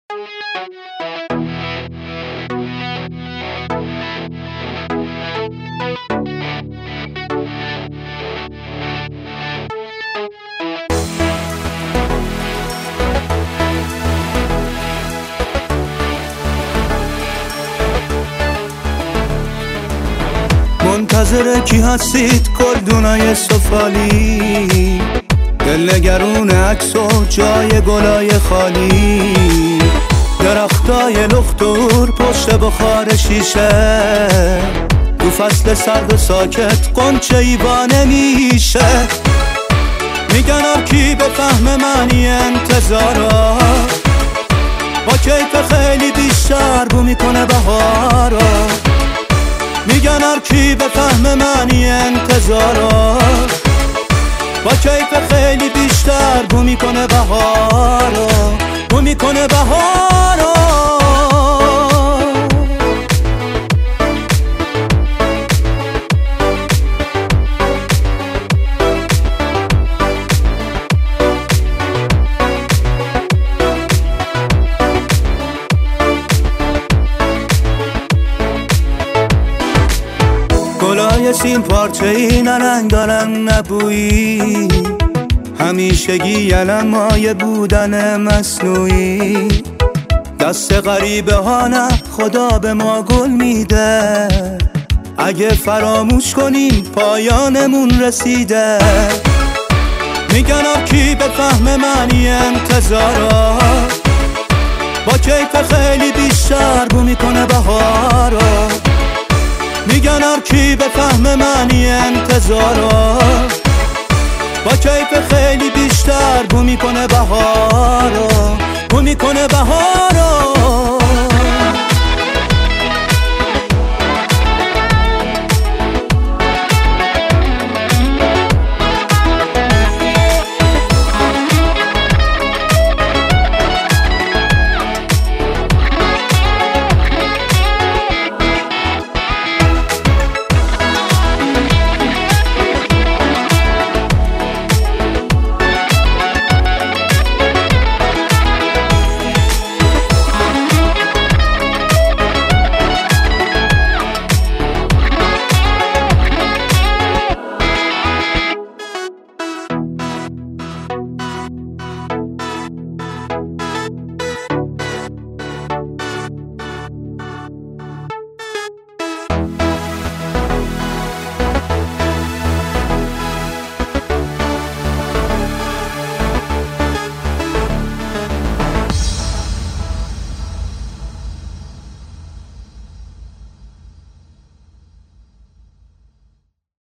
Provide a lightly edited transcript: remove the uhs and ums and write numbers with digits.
منتظر کی هستید گلدونای سفالی؟ دل نگرون عکس و جای گلای خالی، درختای لختور پشت بخار شیشه، تو فصل سرد و ساکت قنچه ای با نمیشه. میگن کی به فهم معنی انتظارا، با کیف خیلی بیشتر بو میکنه بهارا. میگن کی به فهم معنی انتظارا، با کیف خیلی بیشتر بو میکنه بهارا، بو میکنه بهارا. گلای سیم پارچه ای نه رنگ دارن نه بویی، همیشگی یلن مایه بودن مصنوعی. دست غریبه ها نه خدا به ما گل میده، اگه فراموش کنیم پایانمون رسیده. میگن کی به فهم معنی انتظارا، با کیف خیلی بیشتر بو میکنه بهارا. میگن کی به فهم معنی انتظارا، با کیف خیلی بیشتر بو میکنه بهارا،